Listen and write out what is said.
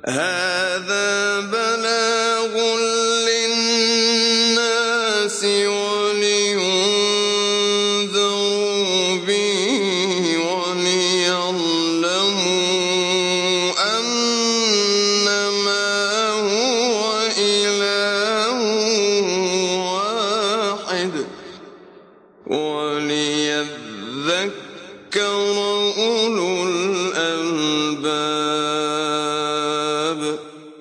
هذا بلاغ للناس ولينذروا به وليعلموا أنما هو إله واحد وليذكر أولو